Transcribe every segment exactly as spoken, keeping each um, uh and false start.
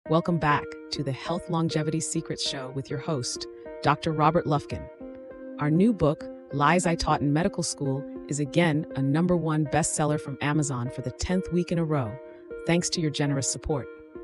Welcome back to the Health Longevity Secrets Show with your host, Doctor Robert Lufkin. Our new book, Lies I Taught in Medical School, is again a number one bestseller from Amazon for the tenth week in a row, thanks to your generous support.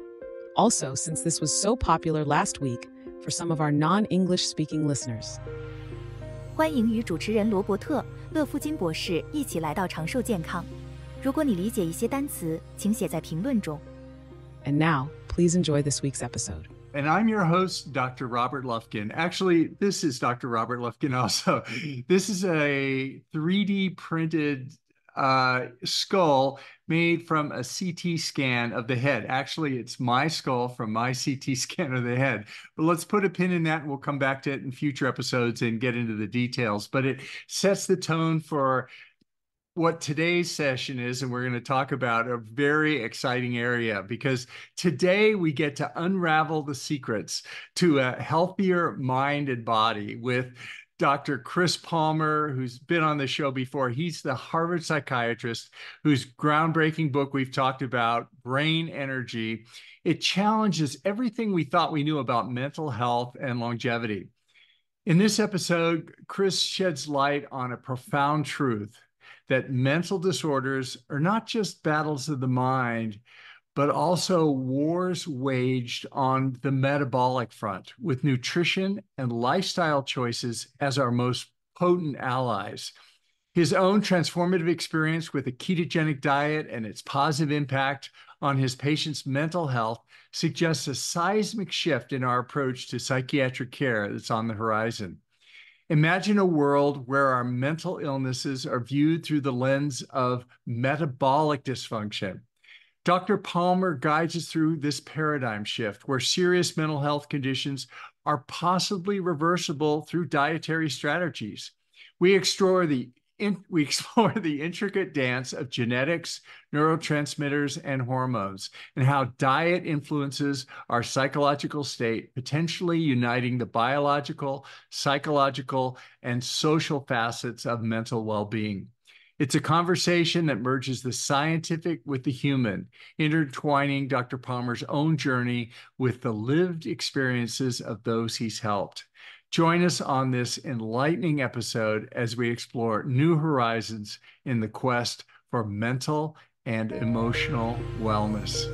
Also, since this was so popular last week, for some of our non-English speaking listeners. 欢迎与主持人罗伯特·勒夫金博士一起来到长寿健康。如果你理解一些单词，请写在评论中。 And now, please enjoy this week's episode. And I'm your host, Doctor Robert Lufkin. Actually, this is Doctor Robert Lufkin also. This is a three D printed uh, skull made from a C T scan of the head. Actually, it's my skull from my C T scan of the head. But let's put a pin in that and we'll come back to it in future episodes and get into the details. But it sets the tone for what today's session is, and we're going to talk about a very exciting area because today we get to unravel the secrets to a healthier mind and body with Doctor Chris Palmer, who's been on the show before. He's the Harvard psychiatrist whose groundbreaking book we've talked about, Brain Energy. It challenges everything we thought we knew about mental health and longevity. In this episode, Chris sheds light on a profound truth that mental disorders are not just battles of the mind, but also wars waged on the metabolic front, with nutrition and lifestyle choices as our most potent allies. His own transformative experience with a ketogenic diet and its positive impact on his patients' mental health suggests a seismic shift in our approach to psychiatric care that's on the horizon. Imagine a world where our mental illnesses are viewed through the lens of metabolic dysfunction. Doctor Palmer guides us through this paradigm shift where serious mental health conditions are possibly reversible through dietary strategies. We explore the In, we explore the intricate dance of genetics, neurotransmitters, and hormones, and how diet influences our psychological state, potentially uniting the biological, psychological, and social facets of mental well-being. It's a conversation that merges the scientific with the human, intertwining Doctor Palmer's own journey with the lived experiences of those he's helped. Join us on this enlightening episode as we explore new horizons in the quest for mental and emotional wellness.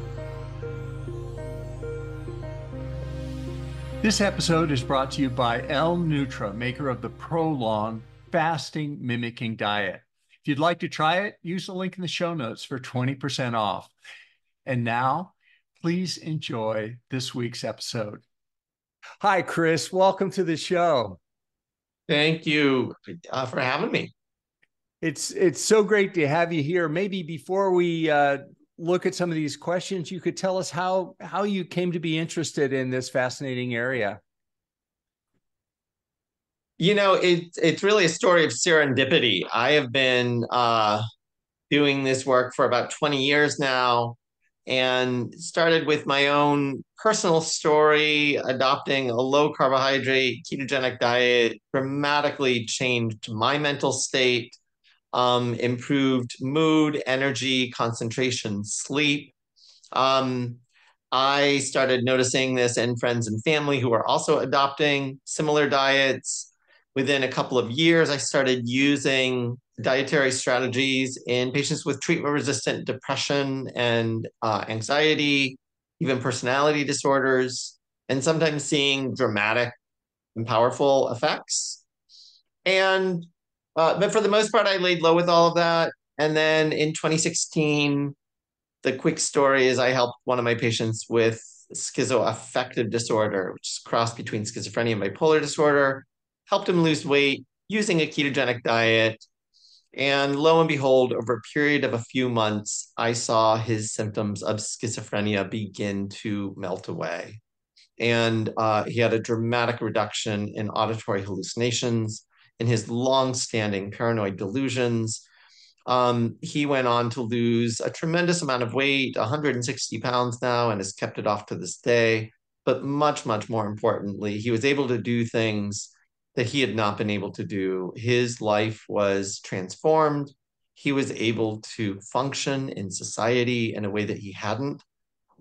This episode is brought to you by L Nutra, maker of the Prolong fasting mimicking diet. If you'd like to try it, use the link in the show notes for twenty percent off. And now, please enjoy this week's episode. Hi, Chris. Welcome to the show. Thank you uh, for having me. It's it's so great to have you here. Maybe before we uh, look at some of these questions, you could tell us how how you came to be interested in this fascinating area. You know, it, it's really a story of serendipity. I have been uh, doing this work for about twenty years now, and started with my own personal story, adopting a low carbohydrate ketogenic diet, dramatically changed my mental state, um, improved mood, energy, concentration, sleep. Um, I started noticing this in friends and family who are also adopting similar diets. Within a couple of years, I started using dietary strategies in patients with treatment-resistant depression and uh, anxiety, even personality disorders, and sometimes seeing dramatic and powerful effects. And uh, but for the most part, I laid low with all of that. And then in twenty sixteen, the quick story is I helped one of my patients with schizoaffective disorder, which is a cross between schizophrenia and bipolar disorder, helped him lose weight using a ketogenic diet. And lo and behold, over a period of a few months, I saw his symptoms of schizophrenia begin to melt away. And uh, he had a dramatic reduction in auditory hallucinations, in his long-standing paranoid delusions. Um, he went on to lose a tremendous amount of weight, one hundred sixty pounds now, and has kept it off to this day. But much, much more importantly, he was able to do things that he had not been able to do. His life was transformed. He was able to function in society in a way that he hadn't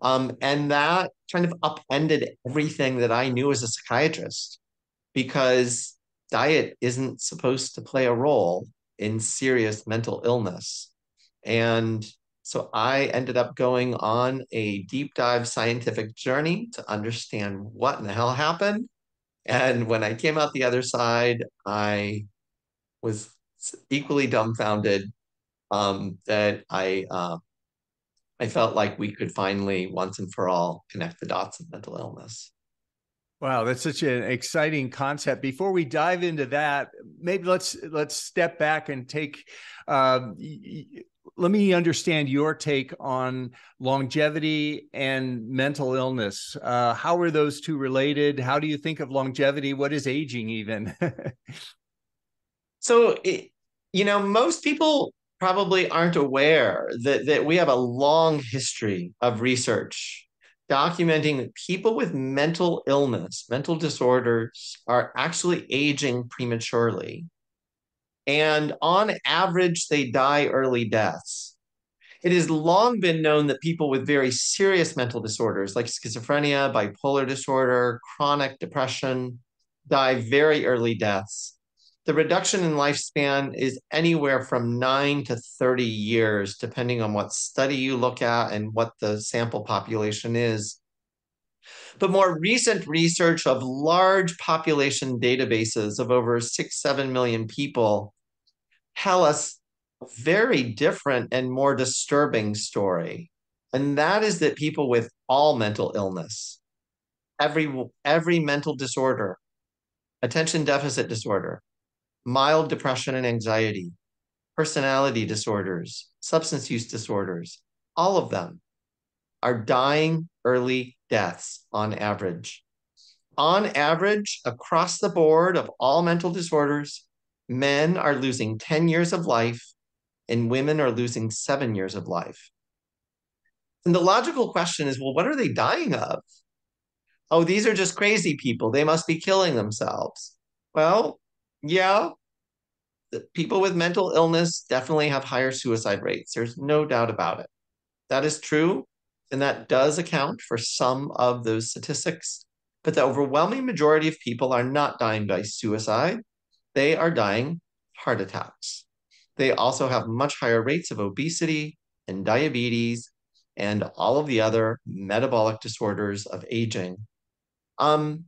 Um, and that kind of upended everything that I knew as a psychiatrist, because diet isn't supposed to play a role in serious mental illness. And so I ended up going on a deep dive scientific journey to understand what in the hell happened. And when I came out the other side, I was equally dumbfounded um, that I uh, I felt like we could finally, once and for all, connect the dots of mental illness. Wow, that's such an exciting concept. Before we dive into that, maybe let's let's step back and take. Uh, let me understand your take on longevity and mental illness. Uh, how are those two related? How do you think of longevity? What is aging, even? So, it, you know, most people probably aren't aware that, that we have a long history of research documenting that people with mental illness, mental disorders, are actually aging prematurely. And on average, they die early deaths. It has long been known that people with very serious mental disorders like schizophrenia, bipolar disorder, chronic depression die very early deaths. The reduction in lifespan is anywhere from nine to thirty years, depending on what study you look at and what the sample population is. But more recent research of large population databases of over six, seven million people tell us a very different and more disturbing story. And that is that people with all mental illness, every, every mental disorder, attention deficit disorder, mild depression and anxiety, personality disorders, substance use disorders, all of them are dying early deaths on average. On average, across the board of all mental disorders, men are losing ten years of life and women are losing seven years of life. And the logical question is, well, what are they dying of? Oh, these are just crazy people. They must be killing themselves. Well, yeah, the people with mental illness definitely have higher suicide rates. There's no doubt about it. That is true, and that does account for some of those statistics. But the overwhelming majority of people are not dying by suicide. They are dying heart attacks. They also have much higher rates of obesity and diabetes and all of the other metabolic disorders of aging. Um,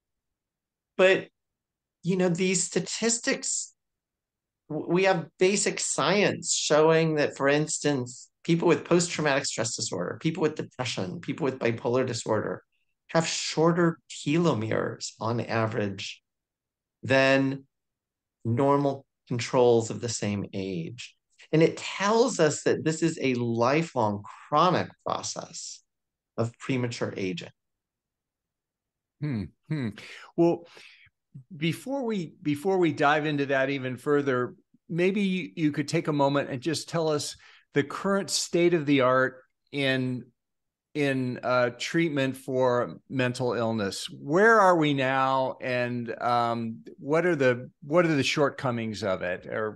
but, you know, these statistics, we have basic science showing that, for instance, people with post-traumatic stress disorder, people with depression, people with bipolar disorder have shorter telomeres on average than normal controls of the same age. And it tells us that this is a lifelong chronic process of premature aging. Hmm. hmm. Well, before we before we dive into that even further, maybe you could take a moment and just tell us the current state of the art in in uh, treatment for mental illness. Where are we now, and um, what are the what are the shortcomings of it? Or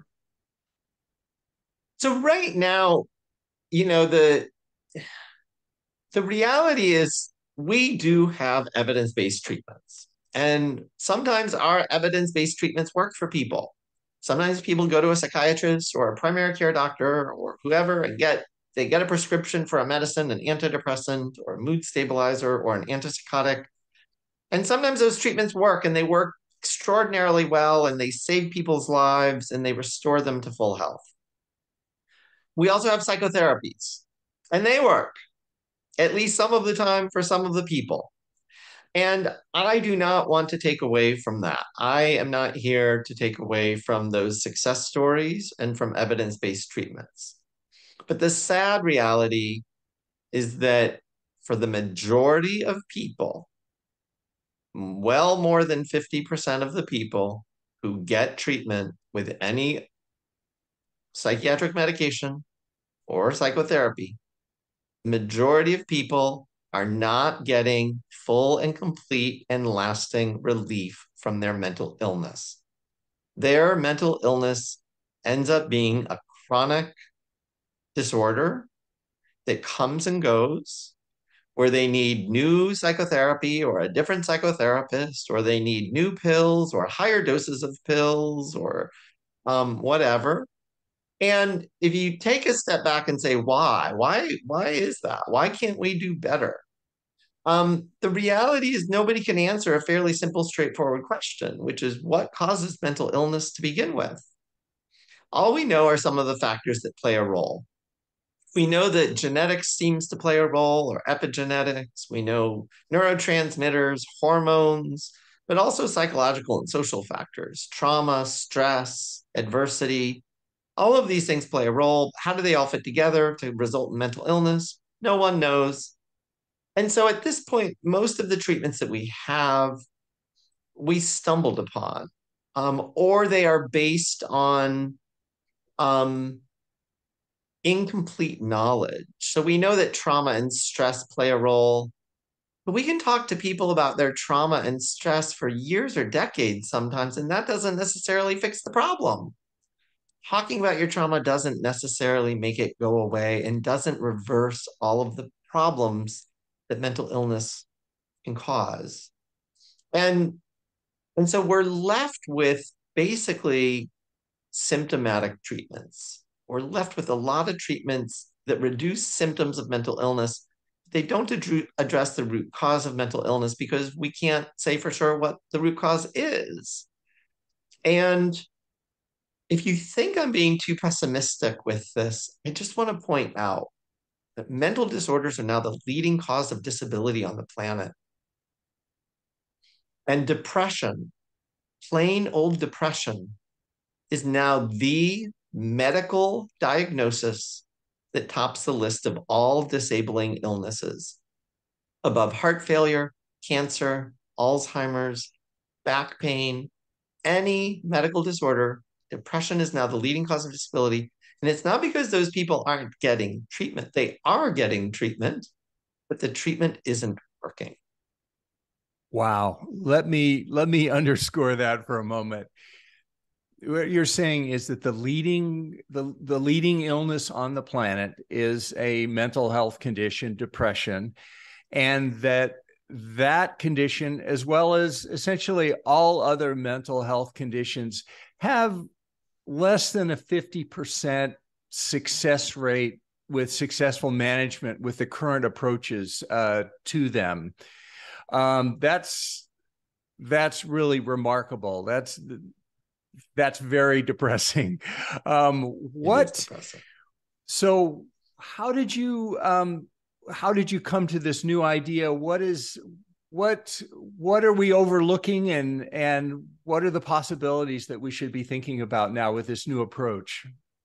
so right now, you know, the the reality is we do have evidence-based treatments, and sometimes our evidence-based treatments work for people. Sometimes people go to a psychiatrist or a primary care doctor or whoever and get they get a prescription for a medicine, an antidepressant or a mood stabilizer or an antipsychotic. And sometimes those treatments work and they work extraordinarily well and they save people's lives and they restore them to full health. We also have psychotherapies and they work, at least some of the time for some of the people. And I do not want to take away from that. I am not here to take away from those success stories and from evidence-based treatments. But the sad reality is that for the majority of people, well more than fifty percent of the people who get treatment with any psychiatric medication or psychotherapy, the majority of people are not getting full and complete and lasting relief from their mental illness. Their mental illness ends up being a chronic disorder that comes and goes, where they need new psychotherapy or a different psychotherapist, or they need new pills or higher doses of pills or um, whatever. And if you take a step back and say, why? Why, why is that? Why can't we do better? Um, the reality is nobody can answer a fairly simple, straightforward question, which is what causes mental illness to begin with? All we know are some of the factors that play a role. We know that genetics seems to play a role, or epigenetics. We know neurotransmitters, hormones, but also psychological and social factors, trauma, stress, adversity. All of these things play a role. How do they all fit together to result in mental illness? No one knows. And so at this point, most of the treatments that we have, we stumbled upon, um, or they are based on um, incomplete knowledge. So we know that trauma and stress play a role, but we can talk to people about their trauma and stress for years or decades sometimes, and that doesn't necessarily fix the problem. Talking about your trauma doesn't necessarily make it go away and doesn't reverse all of the problems that mental illness can cause. And, and so we're left with basically symptomatic treatments. We're left with a lot of treatments that reduce symptoms of mental illness. They don't ad- address the root cause of mental illness because we can't say for sure what the root cause is. And if you think I'm being too pessimistic with this, I just want to point out that mental disorders are now the leading cause of disability on the planet. And depression, plain old depression, is now the medical diagnosis that tops the list of all disabling illnesses, above heart failure, cancer, Alzheimer's, back pain, any medical disorder. Depression is now the leading cause of disability. And it's not because those people aren't getting treatment. They are getting treatment, but the treatment isn't working. Wow. Let me let me underscore that for a moment. What you're saying is that the leading the, the leading illness on the planet is a mental health condition, depression, and that that condition, as well as essentially all other mental health conditions, have less than a fifty percent success rate with successful management with the current approaches uh, to them. Um, that's that's really remarkable. That's that's very depressing. Um, what? Depressing. So, how did you um, how did you come to this new idea? What is what what are we overlooking, and and what are the possibilities that we should be thinking about now with this new approach?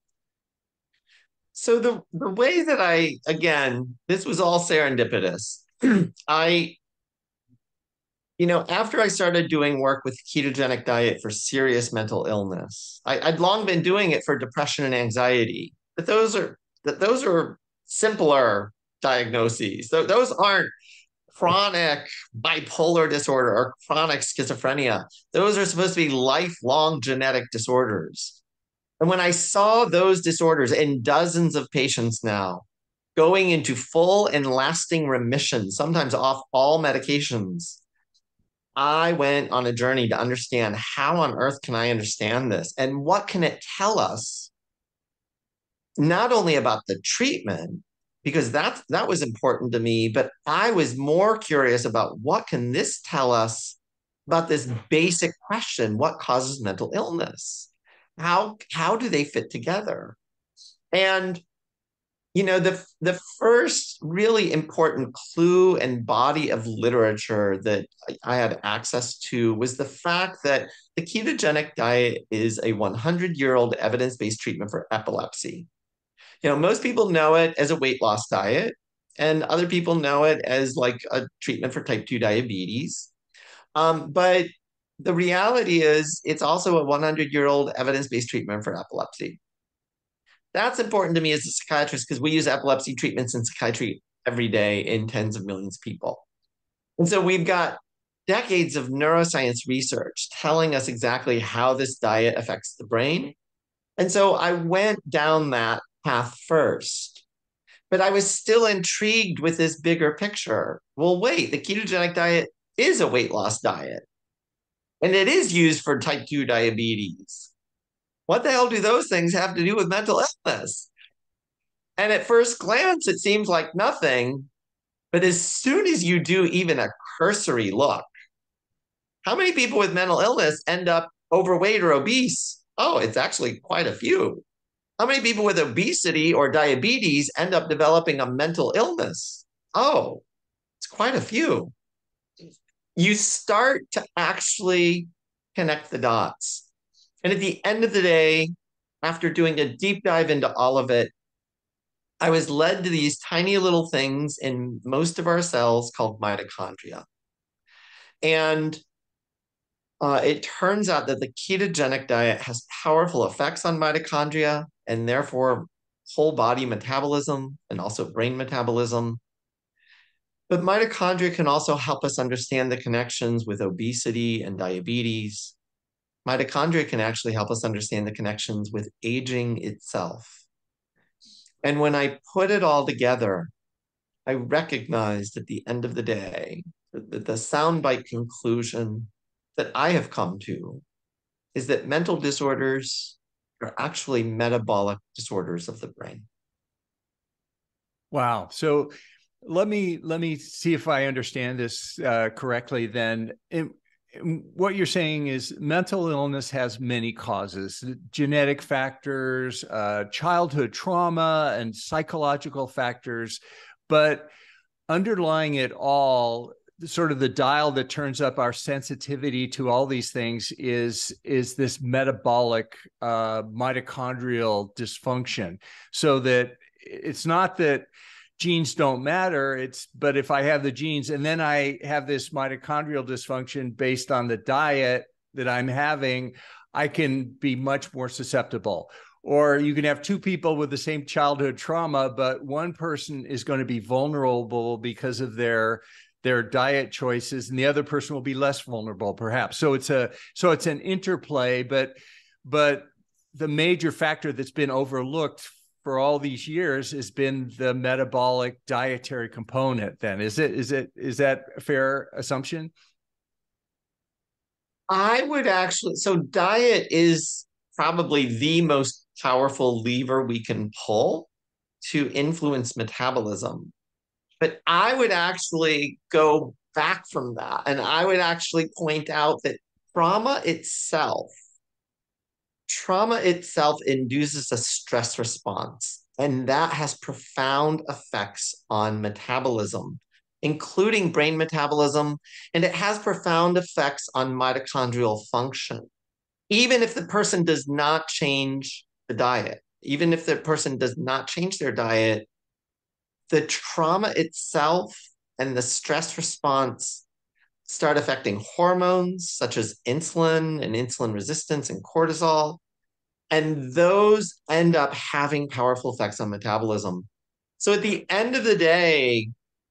So the the way that I, again, this was all serendipitous. I, you know, after I started doing work with ketogenic diet for serious mental illness, I, I'd long been doing it for depression and anxiety, but those are that those are simpler diagnoses. Th- those aren't chronic bipolar disorder or chronic schizophrenia. Those are supposed to be lifelong genetic disorders. And when I saw those disorders in dozens of patients now going into full and lasting remission, sometimes off all medications, I went on a journey to understand how on earth can I understand this and what can it tell us, not only about the treatment, because that's, that was important to me, but I was more curious about what can this tell us about this basic question: what causes mental illness? How, how do they fit together? And, you know, the, the first really important clue and body of literature that I had access to was the fact that the ketogenic diet is a hundred-year-old evidence-based treatment for epilepsy. You know, most people know it as a weight loss diet, and other people know it as like a treatment for type two diabetes. Um, but the reality is it's also a hundred-year-old evidence-based treatment for epilepsy. That's important to me as a psychiatrist because we use epilepsy treatments in psychiatry every day in tens of millions of people. And so we've got decades of neuroscience research telling us exactly how this diet affects the brain. And so I went down that path first. But I was still intrigued with this bigger picture. Well, wait, the ketogenic diet is a weight loss diet, and it is used for type two diabetes. What the hell do those things have to do with mental illness? And at first glance, it seems like nothing. But as soon as you do even a cursory look, how many people with mental illness end up overweight or obese? Oh, it's actually quite a few. How many people with obesity or diabetes end up developing a mental illness? Oh, it's quite a few. You start to actually connect the dots. And at the end of the day, after doing a deep dive into all of it, I was led to these tiny little things in most of our cells called mitochondria. And uh, it turns out that the ketogenic diet has powerful effects on mitochondria and therefore whole body metabolism and also brain metabolism. But mitochondria can also help us understand the connections with obesity and diabetes. Mitochondria can actually help us understand the connections with aging itself. And when I put it all together, I recognized at the end of the day that the soundbite conclusion that I have come to is that mental disorders are actually metabolic disorders of the brain. Wow. So let me let me see if I understand this uh, correctly then. It, what you're saying is mental illness has many causes, genetic factors, uh, childhood trauma, and psychological factors. But underlying it all, sort of the dial that turns up our sensitivity to all these things is, is this metabolic uh, mitochondrial dysfunction. So that it's not that genes don't matter. It's, but if I have the genes and then I have this mitochondrial dysfunction based on the diet that I'm having, I can be much more susceptible. Or you can have two people with the same childhood trauma, but one person is going to be vulnerable because of their their diet choices, and the other person will be less vulnerable, perhaps. So it's a so it's an interplay, but but the major factor that's been overlooked for all these years has been the metabolic dietary component. Then is it is it is that a fair assumption? I would actually, so diet is probably the most powerful lever we can pull to influence metabolism. But I would actually go back from that, and I would actually point out that trauma itself Trauma itself induces a stress response, and that has profound effects on metabolism, including brain metabolism, and it has profound effects on mitochondrial function. Even if the person does not change the diet, even if the person does not change their diet, the trauma itself and the stress response start affecting hormones such as insulin and insulin resistance and cortisol. And those end up having powerful effects on metabolism. So at the end of the day,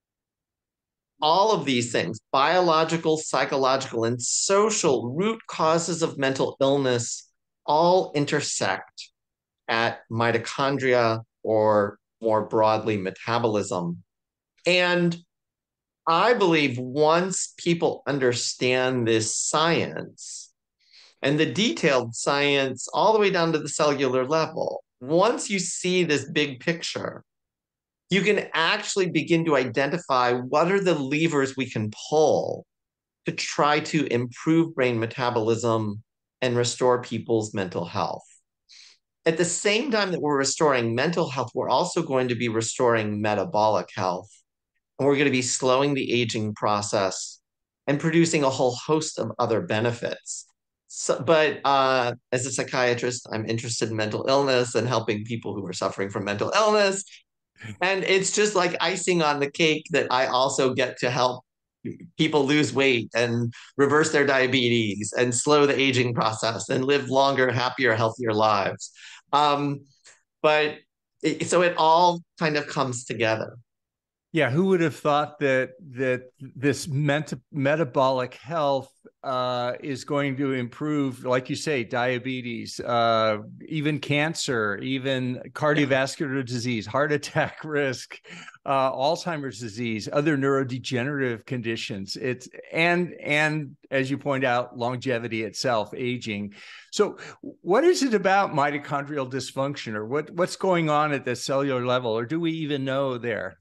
all of these things, biological, psychological, and social root causes of mental illness, all intersect at mitochondria, or more broadly, metabolism. And I believe once people understand this science, and the detailed science all the way down to the cellular level, once you see this big picture, you can actually begin to identify what are the levers we can pull to try to improve brain metabolism and restore people's mental health. At the same time that we're restoring mental health, we're also going to be restoring metabolic health. And we're going to be slowing the aging process and producing a whole host of other benefits. So, but uh, as a psychiatrist, I'm interested in mental illness and helping people who are suffering from mental illness. And it's just like icing on the cake that I also get to help people lose weight and reverse their diabetes and slow the aging process and live longer, happier, healthier lives. Um, but it, so it all kind of comes together. Yeah, who would have thought that that this ment- metabolic health uh, is going to improve, like you say, diabetes, uh, even cancer, even cardiovascular disease, heart attack risk, uh, Alzheimer's disease, other neurodegenerative conditions. It's and and as you point out, longevity itself, aging. So, what is it about mitochondrial dysfunction, or what what's going on at the cellular level, or do we even know there?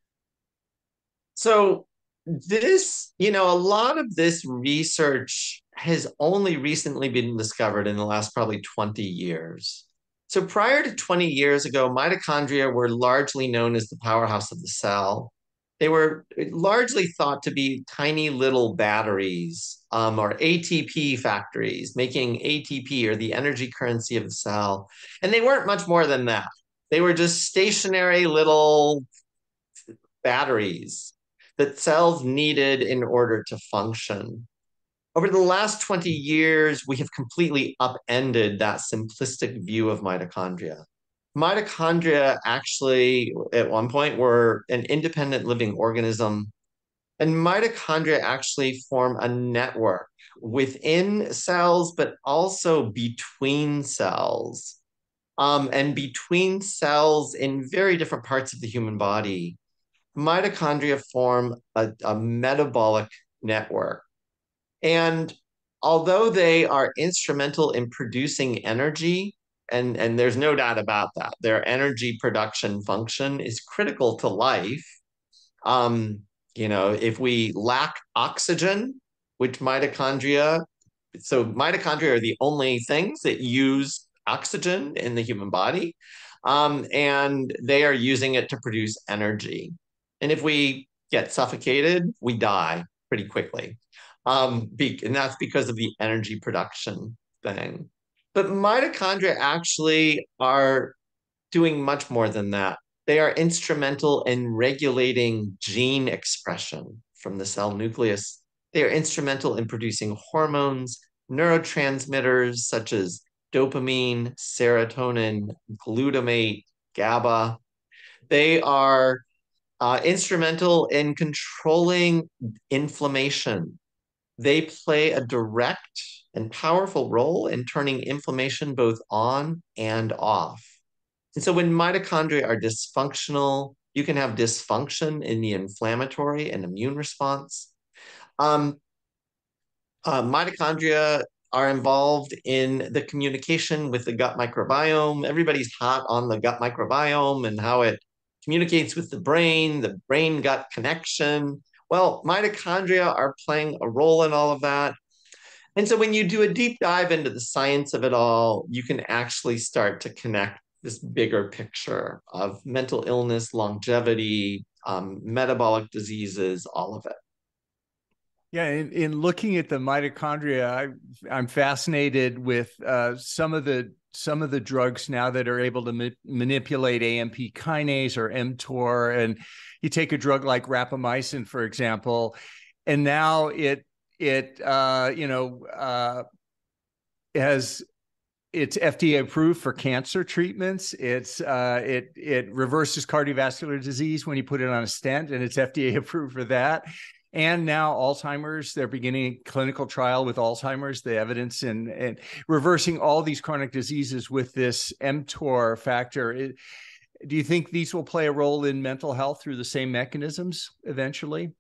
So this, you know, a lot of this research has only recently been discovered in the last probably twenty years. So prior to twenty years ago, mitochondria were largely known as the powerhouse of the cell. They were largely thought to be tiny little batteries, um, or A T P factories, making A T P, or the energy currency of the cell. And they weren't much more than that. They were just stationary little batteries that cells needed in order to function. Over the last twenty years, we have completely upended that simplistic view of mitochondria. Mitochondria actually, at one point, were an independent living organism, and mitochondria actually form a network within cells, but also between cells, um, and between cells in very different parts of the human body. Mitochondria form a, a metabolic network. And although they are instrumental in producing energy, and, and there's no doubt about that, their energy production function is critical to life. Um, you know, if we lack oxygen, which mitochondria, so mitochondria are the only things that use oxygen in the human body, um, and they are using it to produce energy. And if we get suffocated, we die pretty quickly. Um, be, and that's because of the energy production thing. But mitochondria actually are doing much more than that. They are instrumental in regulating gene expression from the cell nucleus. They are instrumental in producing hormones, neurotransmitters such as dopamine, serotonin, glutamate, GABA. They are uh, instrumental in controlling inflammation. They play a direct and powerful role in turning inflammation both on and off. And so when mitochondria are dysfunctional, you can have dysfunction in the inflammatory and immune response. Um, uh, mitochondria are involved in the communication with the gut microbiome. Everybody's hot on the gut microbiome and how it communicates with the brain, the brain-gut connection. Well, mitochondria are playing a role in all of that. And so when you do a deep dive into the science of it all, you can actually start to connect this bigger picture of mental illness, longevity, um, metabolic diseases, all of it. Yeah, in, in looking at the mitochondria, I, I'm fascinated with uh, some of the some of the drugs now that are able to ma manipulate A M P kinase or mTOR. And you take a drug like rapamycin, for example, and now it it uh, you know uh, has it's F D A approved for cancer treatments. It's uh, it it reverses cardiovascular disease when you put it on a stent, and it's F D A approved for that. And now Alzheimer's, they're beginning a clinical trial with Alzheimer's, the evidence and and reversing all these chronic diseases with this mTOR factor. It, do you think these will play a role in mental health through the same mechanisms eventually?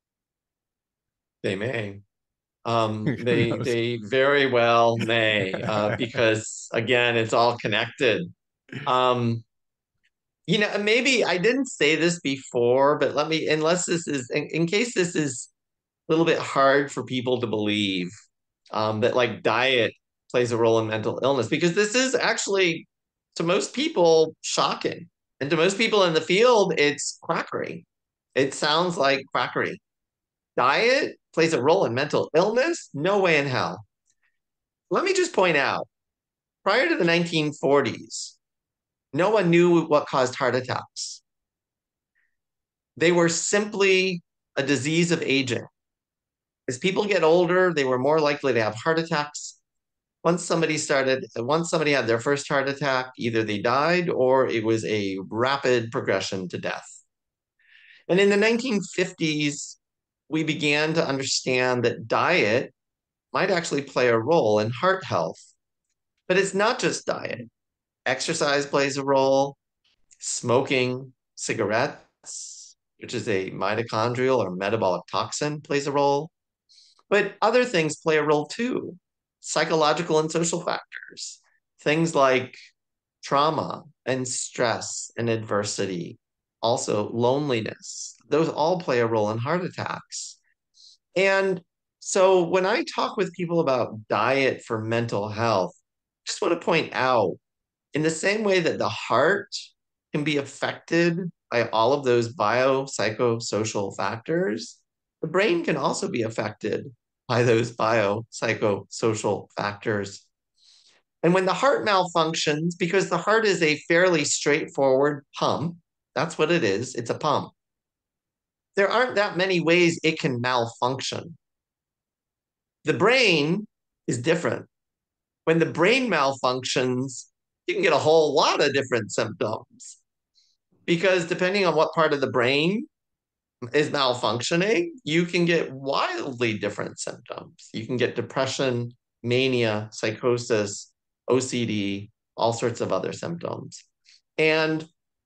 They may. Um, they they very well may, uh, because again, it's all connected. Um, you know, maybe I didn't say this before, but let me, unless this is, in, in case this is a little bit hard for people to believe, um, that like diet plays a role in mental illness, because this is actually, to most people, shocking. And to most people in the field, it's quackery. It sounds like quackery. Diet plays a role in mental illness? No way in hell. Let me just point out, prior to the nineteen forties, no one knew what caused heart attacks. They were simply a disease of aging. As people get older, they were more likely to have heart attacks. Once somebody started, once somebody had their first heart attack, either they died or it was a rapid progression to death. And in the nineteen fifties, we began to understand that diet might actually play a role in heart health. But it's not just diet. Exercise plays a role, smoking cigarettes, which is a mitochondrial or metabolic toxin, plays a role. But other things play a role too. Psychological and social factors, things like trauma and stress and adversity, also loneliness, those all play a role in heart attacks. And so when I talk with people about diet for mental health, I just want to point out in the same way that the heart can be affected by all of those biopsychosocial factors, the brain can also be affected by those biopsychosocial factors. And when the heart malfunctions, because the heart is a fairly straightforward pump, that's what it is, it's a pump, there aren't that many ways it can malfunction. The brain is different. When the brain malfunctions, you can get a whole lot of different symptoms because depending on what part of the brain is malfunctioning, you can get wildly different symptoms. You can get depression, mania, psychosis, O C D, all sorts of other symptoms. And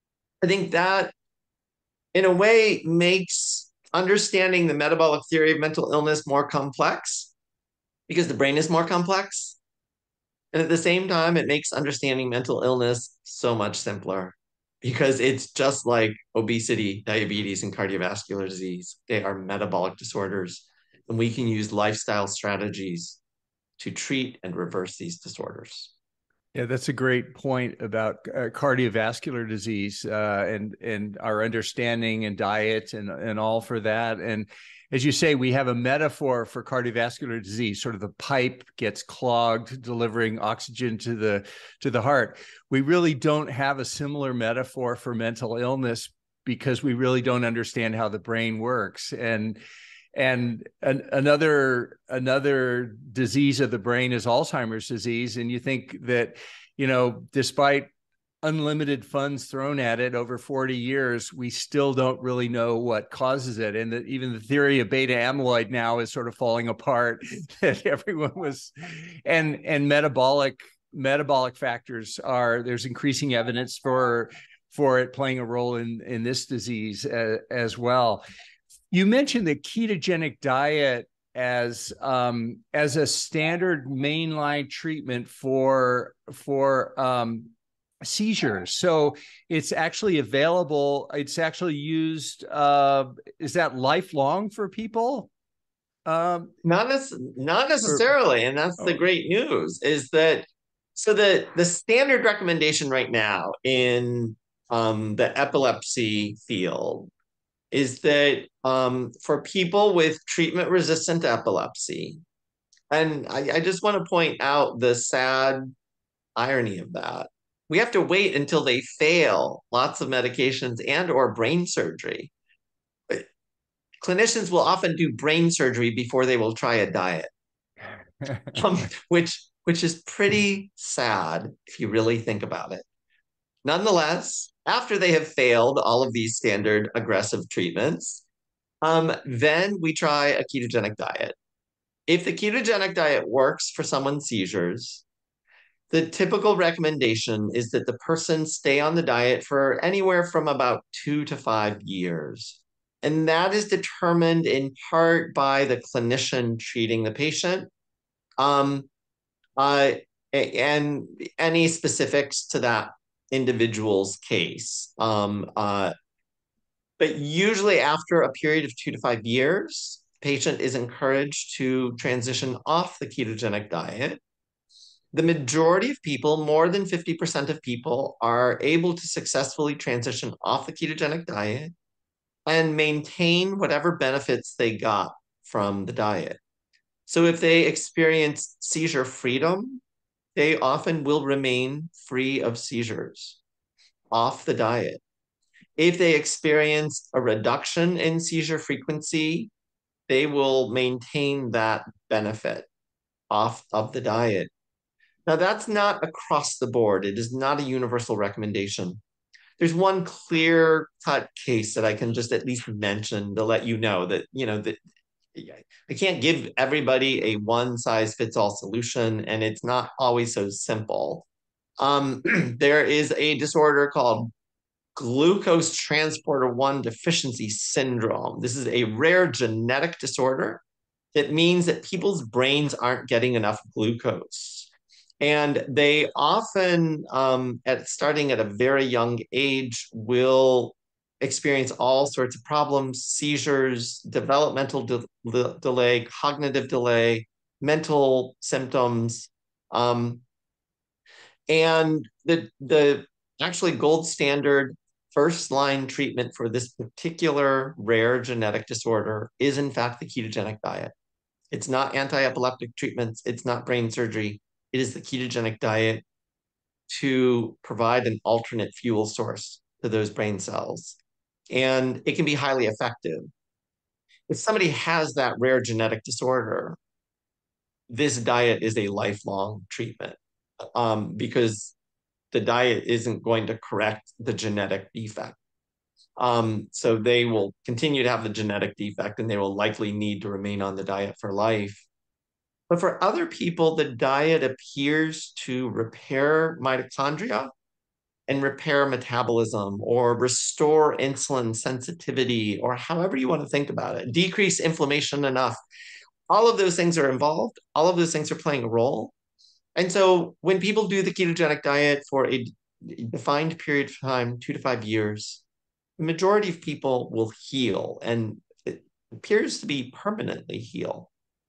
I think that, in a way, makes understanding the metabolic theory of mental illness more complex because the brain is more complex. And at the same time, it makes understanding mental illness so much simpler because it's just like obesity, diabetes, and cardiovascular disease. They are metabolic disorders, and we can use lifestyle strategies to treat and reverse these disorders. Yeah, that's a great point about uh, cardiovascular disease uh, and and our understanding and diet and and all for that. And as you say, we have a metaphor for cardiovascular disease. Sort of the pipe gets clogged, delivering oxygen to the to the heart. We really don't have a similar metaphor for mental illness because we really don't understand how the brain works. And And an, another another disease of the brain is Alzheimer's disease. And you think that, you know, despite unlimited funds thrown at it over forty years, we still don't really know what causes it. And that even the theory of beta amyloid now is sort of falling apart. That everyone was, and and metabolic metabolic factors are, there's increasing evidence for for it playing a role in in this disease uh, as well. You mentioned the ketogenic diet as um, as a standard mainline treatment for for um, seizures. So it's actually available. It's actually used. Uh, is that lifelong for people? Um, not as not necessarily, or, and that's oh. the great news. Is that so? The the standard recommendation right now in um, the epilepsy field is that um, for people with treatment-resistant epilepsy, and I, I just want to point out the sad irony of that, we have to wait until they fail lots of medications and or brain surgery. But clinicians will often do brain surgery before they will try a diet, um, which, which is pretty sad if you really think about it. Nonetheless, after they have failed all of these standard aggressive treatments, um, then we try a ketogenic diet. If the ketogenic diet works for someone's seizures, the typical recommendation is that the person stay on the diet for anywhere from about two to five years. And that is determined in part by the clinician treating the patient. Um, uh, and any specifics to that individual's case. Um, uh, but usually after a period of two to five years, the patient is encouraged to transition off the ketogenic diet. The majority of people, more than fifty percent of people, are able to successfully transition off the ketogenic diet and maintain whatever benefits they got from the diet. So if they experience seizure freedom, they often will remain free of seizures off the diet. If they experience a reduction in seizure frequency, they will maintain that benefit off of the diet. Now, that's not across the board. It is not a universal recommendation. There's one clear-cut case that I can just at least mention to let you know that, you know, that I can't give everybody a one size fits all solution, and it's not always so simple. Um, there is a disorder called glucose transporter one deficiency syndrome. This is a rare genetic disorder that means that people's brains aren't getting enough glucose. And they often, um, at starting at a very young age, will experience all sorts of problems, seizures, developmental de de delay, cognitive delay, mental symptoms. Um, and the, the actually gold standard first line treatment for this particular rare genetic disorder is in fact the ketogenic diet. It's not anti-epileptic treatments. It's not brain surgery. It is the ketogenic diet to provide an alternate fuel source to those brain cells. And it can be highly effective. If somebody has that rare genetic disorder, this diet is a lifelong treatment um, because the diet isn't going to correct the genetic defect. Um, so they will continue to have the genetic defect and they will likely need to remain on the diet for life. But for other people, the diet appears to repair mitochondria and repair metabolism or restore insulin sensitivity or however you want to think about it, decrease inflammation enough. All of those things are involved. All of those things are playing a role. And so when people do the ketogenic diet for a defined period of time, two to five years, the majority of people will heal and it appears to be permanently heal.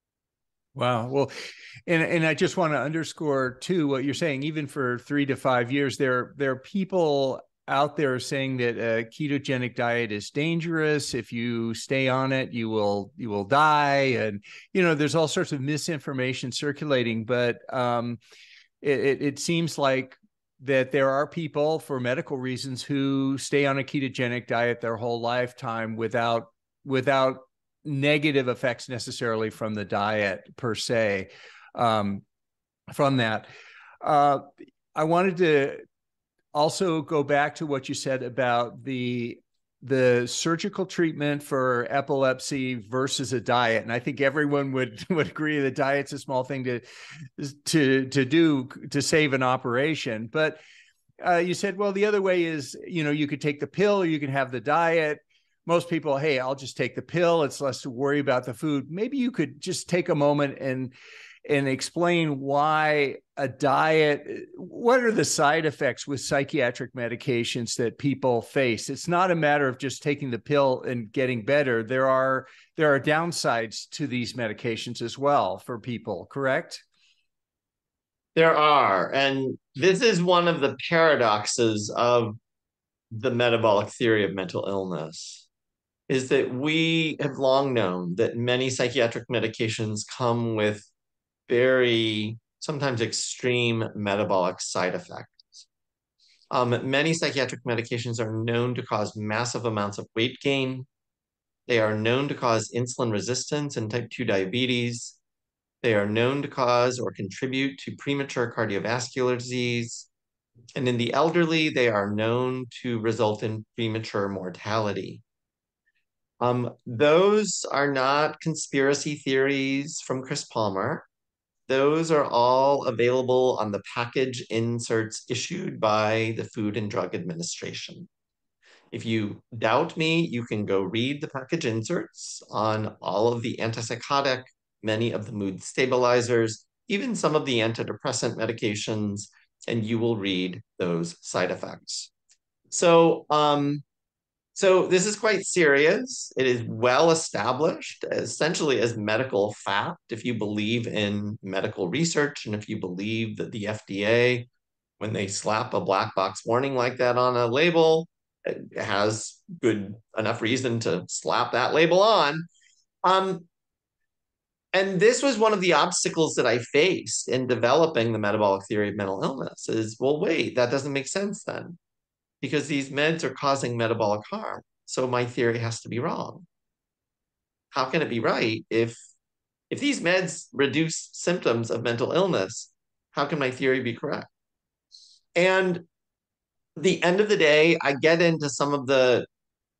Wow. Well, and and I just want to underscore too what you're saying. Even for three to five years, there there are people out there saying that a ketogenic diet is dangerous. If you stay on it, you will you will die, and you know there's all sorts of misinformation circulating. But um, it, it it seems like that there are people for medical reasons who stay on a ketogenic diet their whole lifetime without without negative effects necessarily from the diet per se. Um, from that, uh, I wanted to also go back to what you said about the the surgical treatment for epilepsy versus a diet, and I think everyone would would agree that diet's a small thing to to to do to save an operation. But uh, you said, well, the other way is, you know, you could take the pill, or you can have the diet. Most people, hey, I'll just take the pill. It's less to worry about the food. Maybe you could just take a moment and and explain why a diet, what are the side effects with psychiatric medications that people face? It's not a matter of just taking the pill and getting better. There are there are downsides to these medications as well for people, correct? There are. And this is one of the paradoxes of the metabolic theory of mental illness, is that we have long known that many psychiatric medications come with very, sometimes extreme metabolic side effects. Um, many psychiatric medications are known to cause massive amounts of weight gain. They are known to cause insulin resistance and type two diabetes. They are known to cause or contribute to premature cardiovascular disease. And in the elderly, they are known to result in premature mortality. Um, those are not conspiracy theories from Chris Palmer. Those are all available on the package inserts issued by the Food and Drug Administration. If you doubt me, you can go read the package inserts on all of the antipsychotic, many of the mood stabilizers, even some of the antidepressant medications, and you will read those side effects. So, um, So this is quite serious. It is well established, essentially as medical fact, if you believe in medical research and if you believe that the F D A, when they slap a black box warning like that on a label, it has good enough reason to slap that label on. Um, and this was one of the obstacles that I faced in developing the metabolic theory of mental illness is, well, wait, that doesn't make sense then, because these meds are causing metabolic harm. So my theory has to be wrong. How can it be right if, if these meds reduce symptoms of mental illness? How can my theory be correct? And at the end of the day, I get into some of the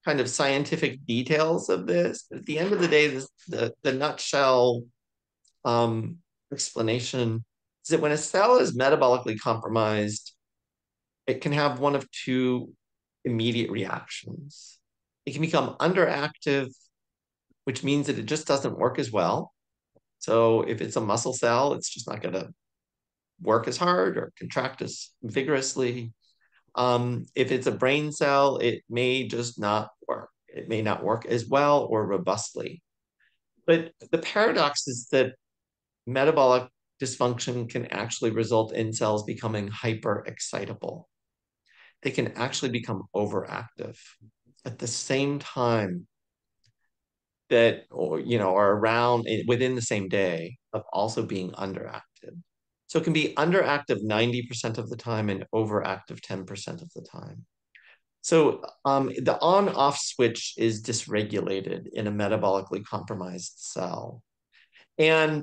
kind of scientific details of this. But at the end of the day, this, the, the nutshell um, explanation is that when a cell is metabolically compromised, it can have one of two immediate reactions. It can become underactive, which means that it just doesn't work as well. So if it's a muscle cell, it's just not going to work as hard or contract as vigorously. Um, if it's a brain cell, it may just not work. It may not work as well or robustly. But the paradox is that metabolic dysfunction can actually result in cells becoming hyperexcitable. They can actually become overactive at the same time that, or, you know, are around within the same day of also being underactive. So it can be underactive ninety percent of the time and overactive ten percent of the time. So um, the on-off switch is dysregulated in a metabolically compromised cell. And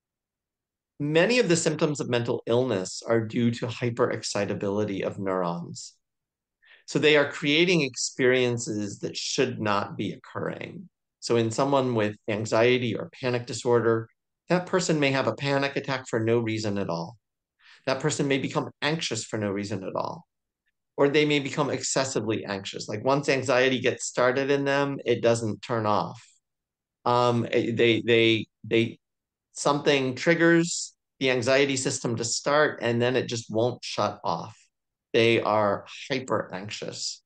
many of the symptoms of mental illness are due to hyperexcitability of neurons. So they are creating experiences that should not be occurring. So in someone with anxiety or panic disorder, that person may have a panic attack for no reason at all. That person may become anxious for no reason at all. Or they may become excessively anxious. Like once anxiety gets started in them, it doesn't turn off. Um, they, they, they, something triggers the anxiety system to start, and then it just won't shut off. They are hyper anxious.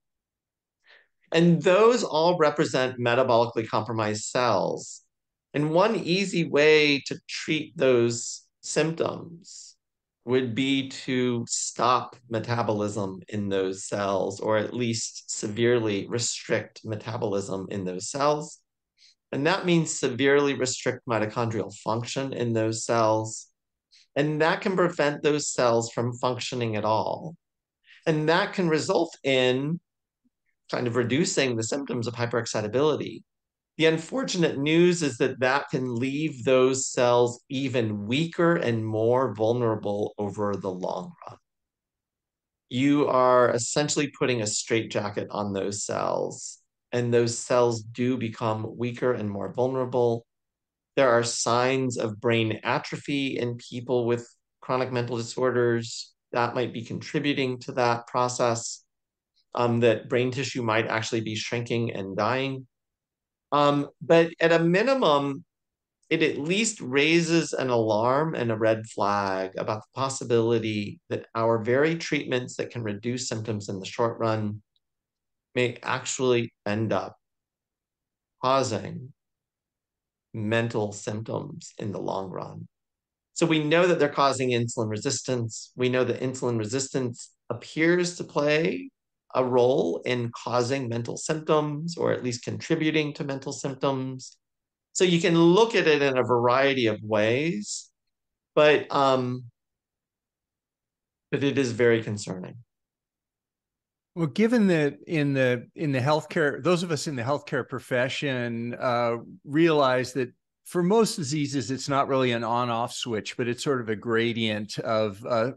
And those all represent metabolically compromised cells. And one easy way to treat those symptoms would be to stop metabolism in those cells, or at least severely restrict metabolism in those cells. And that means severely restrict mitochondrial function in those cells. And that can prevent those cells from functioning at all. And that can result in kind of reducing the symptoms of hyperexcitability. The unfortunate news is that that can leave those cells even weaker and more vulnerable over the long run. You are essentially putting a straitjacket on those cells, and those cells do become weaker and more vulnerable. There are signs of brain atrophy in people with chronic mental disorders that might be contributing to that process, um, that brain tissue might actually be shrinking and dying. Um, but at a minimum, it at least raises an alarm and a red flag about the possibility that our very treatments that can reduce symptoms in the short run may actually end up causing mental symptoms in the long run. So we know that they're causing insulin resistance. We know that insulin resistance appears to play a role in causing mental symptoms, or at least contributing to mental symptoms. So you can look at it in a variety of ways, but um, but it is very concerning. Well, given that in the in the healthcare, those of us in the healthcare profession uh, realize that for most diseases, it's not really an on-off switch, but it's sort of a gradient of uh,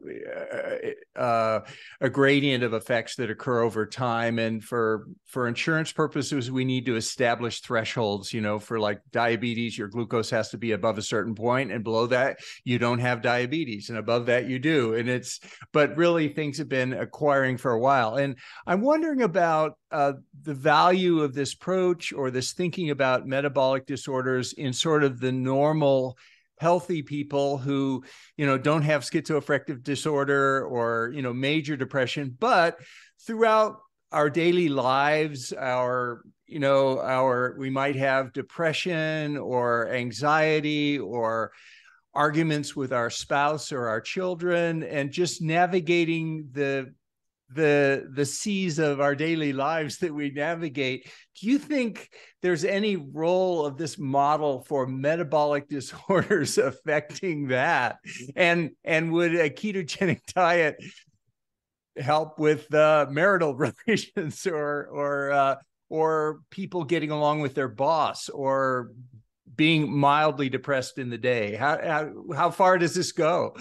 uh, a gradient of effects that occur over time. And for for insurance purposes, we need to establish thresholds. You know, for like diabetes, your glucose has to be above a certain point, and below that, you don't have diabetes, and above that, you do. And it's but really things have been acquiring for a while. And I'm wondering about uh, the value of this approach, or this thinking about metabolic disorders in sort of the normal healthy people who, you know, don't have schizoaffective disorder or, you know, major depression, but throughout our daily lives, our, you know, our, we might have depression or anxiety or arguments with our spouse or our children, and just navigating the the the seas of our daily lives that we navigate. Do you think there's any role of this model for metabolic disorders affecting that? And and would a ketogenic diet help with uh, marital relations, or or uh, or people getting along with their boss, or being mildly depressed in the day? How how, how far does this go?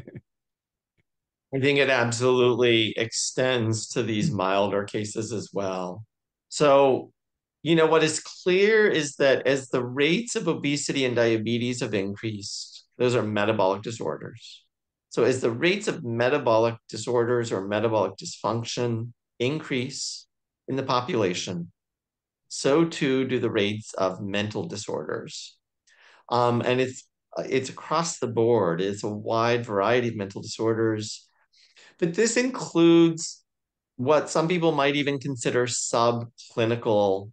I think it absolutely extends to these milder cases as well. So you know, what is clear is that as the rates of obesity and diabetes have increased, those are metabolic disorders. So as the rates of metabolic disorders or metabolic dysfunction increase in the population, so too do the rates of mental disorders. Um, and it's it's across the board. It's a wide variety of mental disorders, but this includes what some people might even consider subclinical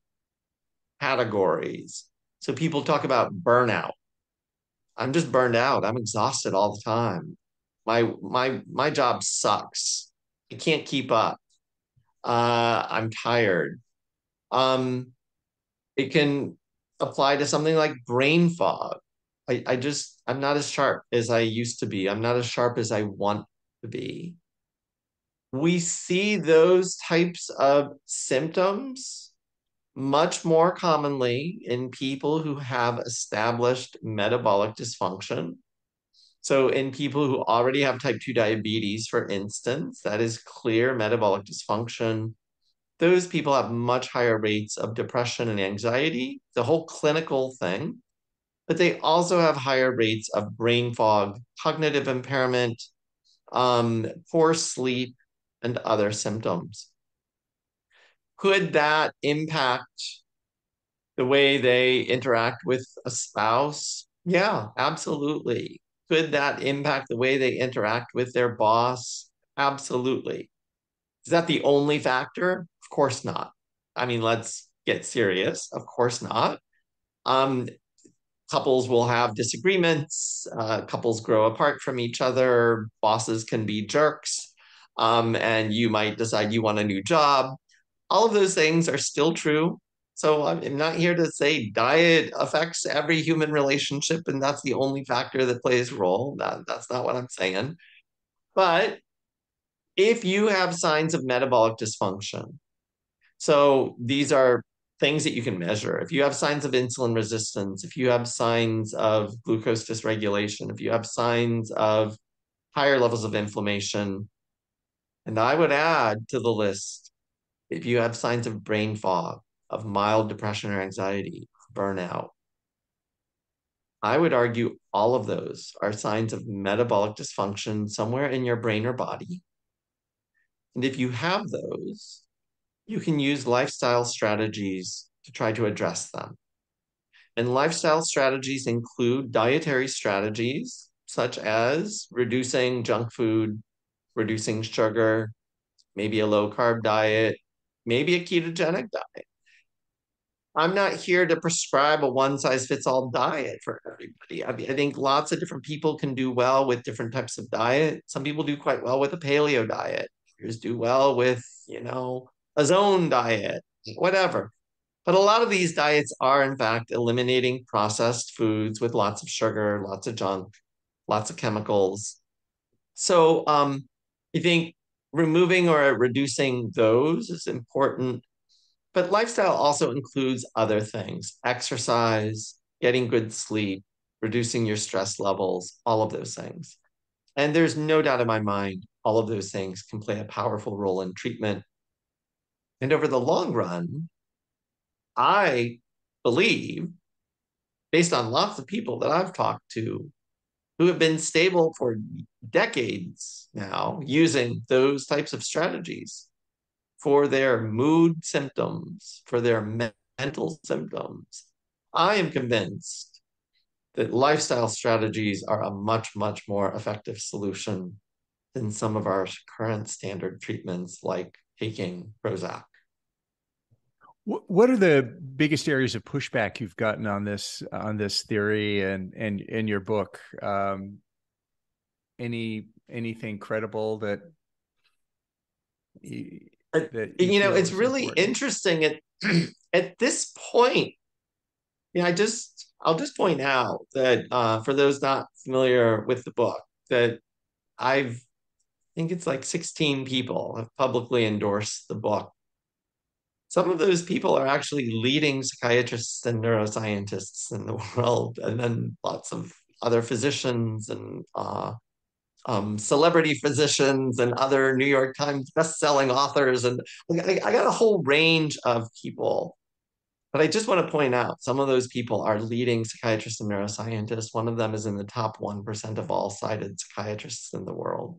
categories. So people talk about burnout. I'm just burned out. I'm exhausted all the time. My my my job sucks. I can't keep up. Uh, I'm tired. Um, it can apply to something like brain fog. I, I just, I'm not as sharp as I used to be. I'm not as sharp as I want to be. We see those types of symptoms much more commonly in people who have established metabolic dysfunction. So in people who already have type two diabetes, for instance, that is clear metabolic dysfunction. Those people have much higher rates of depression and anxiety, the whole clinical thing, but they also have higher rates of brain fog, cognitive impairment, um, poor sleep, and other symptoms. Could that impact the way they interact with a spouse? Yeah, absolutely. Could that impact the way they interact with their boss? Absolutely. Is that the only factor? Of course not. I mean, let's get serious. Of course not. Um, couples will have disagreements. Uh, couples grow apart from each other. Bosses can be jerks. Um, and you might decide you want a new job. All of those things are still true. So I'm not here to say diet affects every human relationship and that's the only factor that plays a role. That, that's not what I'm saying. But if you have signs of metabolic dysfunction, so these are things that you can measure. If you have signs of insulin resistance, if you have signs of glucose dysregulation, if you have signs of higher levels of inflammation, and I would add to the list, if you have signs of brain fog, of mild depression or anxiety, burnout, I would argue all of those are signs of metabolic dysfunction somewhere in your brain or body. And if you have those, you can use lifestyle strategies to try to address them. And lifestyle strategies include dietary strategies, such as reducing junk food, reducing sugar, maybe a low carb diet, maybe a ketogenic diet. I'm not here to prescribe a one size fits all diet for everybody. I, mean, I think lots of different people can do well with different types of diet. Some people do quite well with a paleo diet. Others do well with, you know, a zone diet, whatever. But a lot of these diets are, in fact, eliminating processed foods with lots of sugar, lots of junk, lots of chemicals. So um, I think removing or reducing those is important. But lifestyle also includes other things, exercise, getting good sleep, reducing your stress levels, all of those things. And there's no doubt in my mind, all of those things can play a powerful role in treatment. And over the long run, I believe, based on lots of people that I've talked to who have been stable for decades now using those types of strategies for their mood symptoms, for their me- mental symptoms, I am convinced that lifestyle strategies are a much, much more effective solution than some of our current standard treatments like taking Prozac. What are the biggest areas of pushback you've gotten on this on this theory and and in your book? Um, any anything credible that you, that you, you know, it's is really important? interesting at at this point. You know, I just I'll just point out that uh, for those not familiar with the book, that I've I think it's like sixteen people have publicly endorsed the book. Some of those people are actually leading psychiatrists and neuroscientists in the world, and then lots of other physicians and uh, um, celebrity physicians and other New York Times best-selling authors. And I, I got a whole range of people But I just want to point out some of those people are leading psychiatrists and neuroscientists. One of them is in the top one percent of all cited psychiatrists in the world.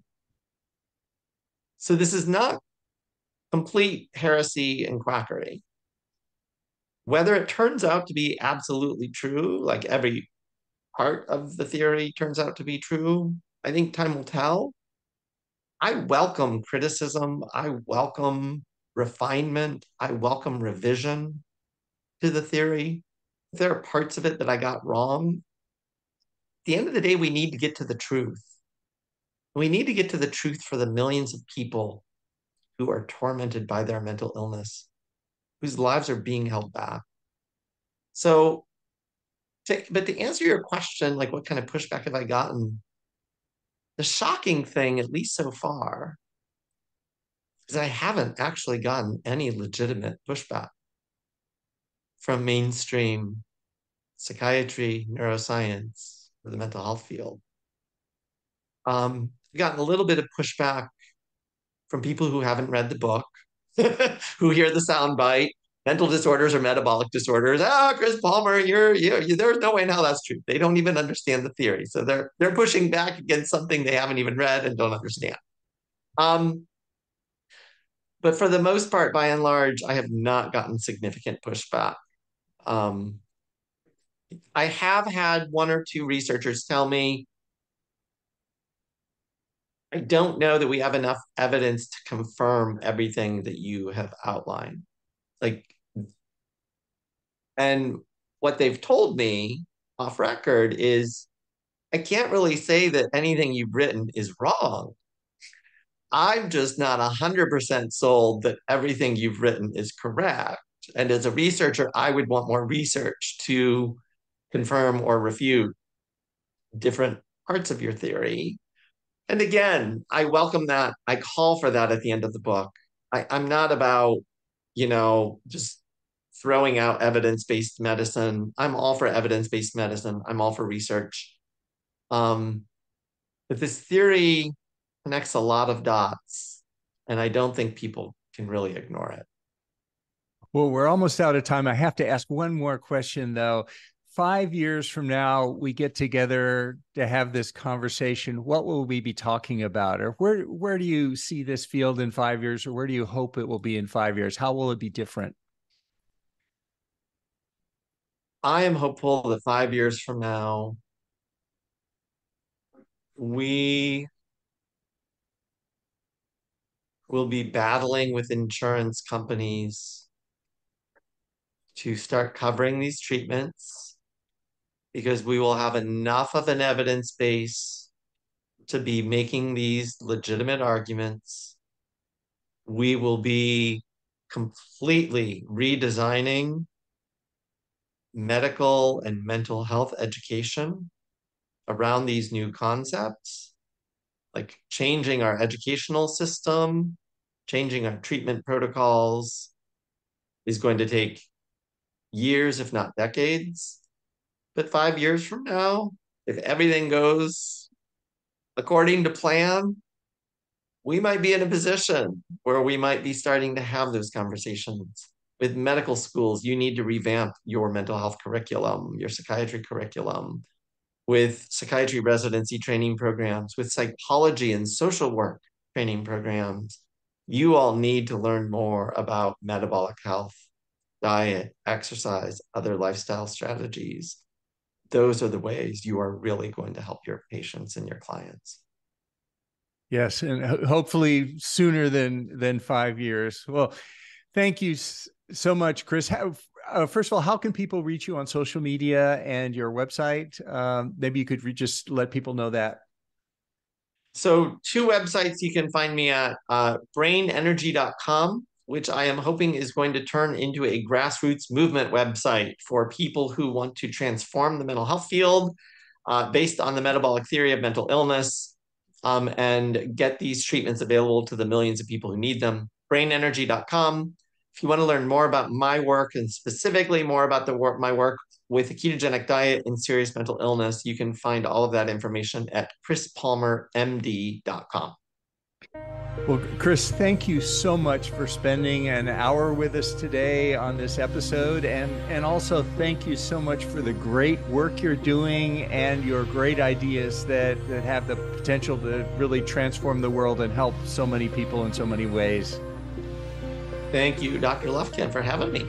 So this is not complete heresy and quackery. Whether it turns out to be absolutely true, like every part of the theory turns out to be true, I think time will tell. I welcome criticism. I welcome refinement. I welcome revision to the theory. If there are parts of it that I got wrong, at the end of the day, we need to get to the truth. We need to get to the truth for the millions of people who are tormented by their mental illness, whose lives are being held back. So, to, but to answer your question, like what kind of pushback have I gotten? The shocking thing, at least so far, is I haven't actually gotten any legitimate pushback from mainstream psychiatry, neuroscience, or the mental health field. Um, I've gotten a little bit of pushback from people who haven't read the book, who hear the soundbite, mental disorders or metabolic disorders. Ah, oh, Chris Palmer, you're, you're, you there's no way in hell that's true. They don't even understand the theory. So they're, they're pushing back against something they haven't even read and don't understand. Um, but for the most part, by and large, I have not gotten significant pushback. Um, I have had one or two researchers tell me, I don't know that we have enough evidence to confirm everything that you have outlined. Like, and what they've told me off record is, I can't really say that anything you've written is wrong. I'm just not one hundred percent sold that everything you've written is correct. And as a researcher, I would want more research to confirm or refute different parts of your theory. And again, I welcome that. I call for that at the end of the book. I, I'm not about, you know, just throwing out evidence-based medicine. I'm all for evidence-based medicine. I'm all for research. Um, but this theory connects a lot of dots, and I don't think people can really ignore it. Well, we're almost out of time. I have to ask one more question, though. Five years from now, we get together to have this conversation. What will we be talking about? Or where, where do you see this field in five years? Or where do you hope it will be in five years? How will it be different? I am hopeful that five years from now, we will be battling with insurance companies to start covering these treatments, because we will have enough of an evidence base to be making these legitimate arguments. We will be completely redesigning medical and mental health education around these new concepts, like changing our educational system, changing our treatment protocols is going to take years, if not decades. But five years from now, if everything goes according to plan, we might be in a position where we might be starting to have those conversations. With medical schools, you need to revamp your mental health curriculum, your psychiatry curriculum. With psychiatry residency training programs, with psychology and social work training programs, you all need to learn more about metabolic health, diet, exercise, other lifestyle strategies. Those are the ways you are really going to help your patients and your clients. Yes, and hopefully sooner than than five years. Well, thank you so much, Chris. How, uh, first of all, how can people reach you on social media and your website? Um, maybe you could re- just let people know that. So two websites you can find me at, uh, brain energy dot com, which I am hoping is going to turn into a grassroots movement website for people who want to transform the mental health field uh, based on the metabolic theory of mental illness, um, and get these treatments available to the millions of people who need them. brain energy dot com. If you want to learn more about my work, and specifically more about the work, my work with a ketogenic diet and serious mental illness, you can find all of that information at chris palmer m d dot com. Well, Chris, thank you so much for spending an hour with us today on this episode. And, and also thank you so much for the great work you're doing and your great ideas that, that have the potential to really transform the world and help so many people in so many ways. Thank you, Doctor Lufkin, for having me.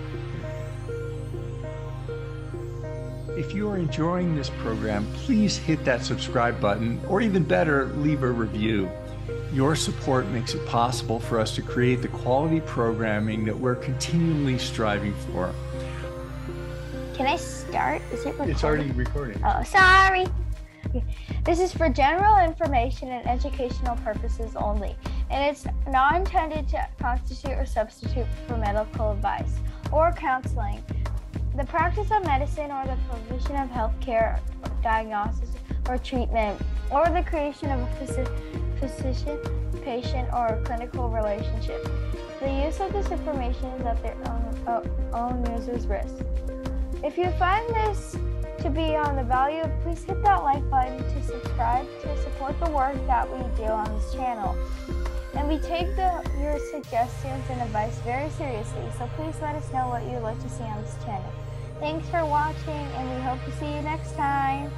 If you are enjoying this program, please hit that subscribe button, or even better, leave a review. Your support makes it possible for us to create the quality programming that we're continually striving for. Can I start? Is it recording? It's already recording. Oh, sorry. Okay. This is for general information and educational purposes only, and it's not intended to constitute or substitute for medical advice or counseling, the practice of medicine, or the provision of health care, diagnosis, or treatment, or the creation of a physician, patient, or clinical relationship. The use of this information is at their own, uh, own user's risk. If you find this to be on the value, please hit that like button to subscribe to support the work that we do on this channel. And we take the, your suggestions and advice very seriously, so please let us know what you'd like to see on this channel. Thanks for watching, and we hope to see you next time.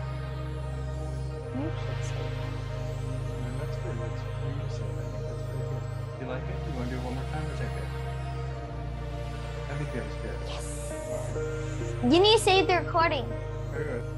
You should say that. That's good. That's, that's pretty good. You like it? You want to do it one more time, or is that good? I think that was good. Yes. You need to save the recording. Very good.